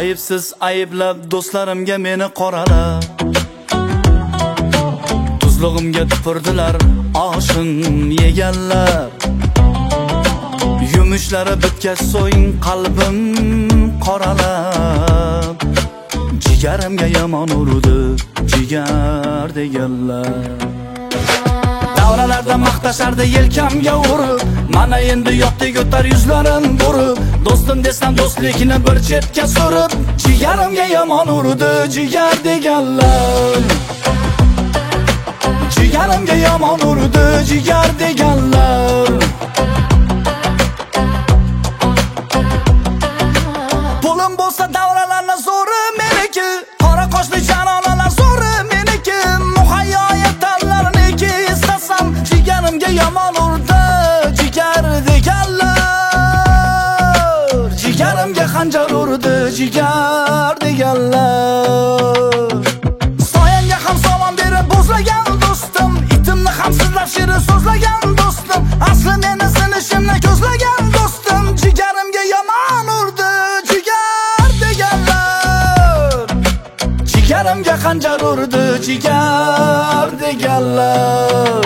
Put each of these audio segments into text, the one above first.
Ayıpsiz ayıplab do'stlarimga meni qoralab, tuzlig'imga tupurdilar oshim yeganlar. Yumushlari bitgach so'ng qalbim qoralab, jigarimga yomon urdi jigar deganlar. Davralarda maqtashardi yelkamga urib, mana endi yo'qdek o'tar yuzlarim burib. Do'stim desam do'stlikni bir chetga surib, jigarimga yomon urdi jigar deganlar. Jigarimga yomon urdi jigar deganlar. Pulim bo'lsa davralarni zo'ri meniki, qora qoshli janonalar zo'ri meniki. Muhayyo yetarlarniki istasam, jigarimga yomon urdi jigar deganlar. Jigarimga xanjar urdi jigar deganlar. Soyamga ham salom berib bo'zlagan do'stim, itimni ham sizlab shirin so'zlagan do'stim, asli meni sinishimni ko'zlagan do'stim, jigarimga yomon urdi jigar deganlar. Jigarimga xanjar urdi jigar deganlar.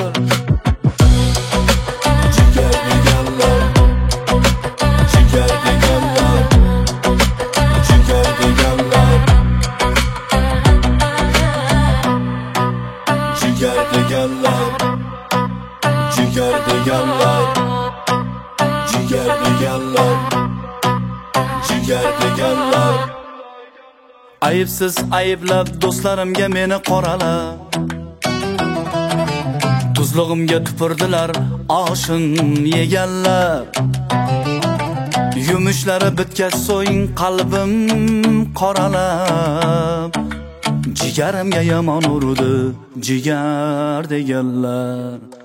Jigar deganlar. Jigar deganlar. Jigar deganlar. Jigar deganlar. Jigar deganlar. Jigar deganlar. Jigar deganlar. Ayıpsiz ayıplab do'stlarimga meni qoralab, tuzlig'imga tupurdilar oshim yeganlar. Yumushlari bitgach so'ng qalbim qoralab, jigarimga yomon urdi jigar deganlar.